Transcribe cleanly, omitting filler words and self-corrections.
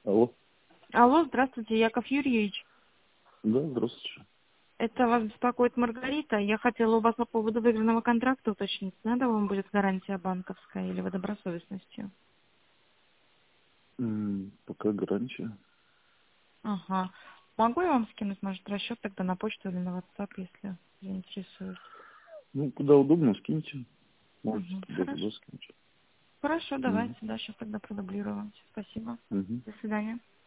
Алло. Алло, здравствуйте, Яков Юрьевич. Да, здравствуйте. Это вас беспокоит Маргарита. Я хотела у вас по поводу выигранного контракта уточнить. Надо вам будет гарантия банковская или вы добросовестностью? Пока гарантия. Ага. Могу я вам скинуть, может, расчет тогда на почту или на WhatsApp, если заинтересует? Ну, куда удобно, скиньте. Можете Угу. туда Хорошо. скинуть. Хорошо, Угу. давайте, да, сейчас тогда продублирую вам. Спасибо. Угу. До свидания.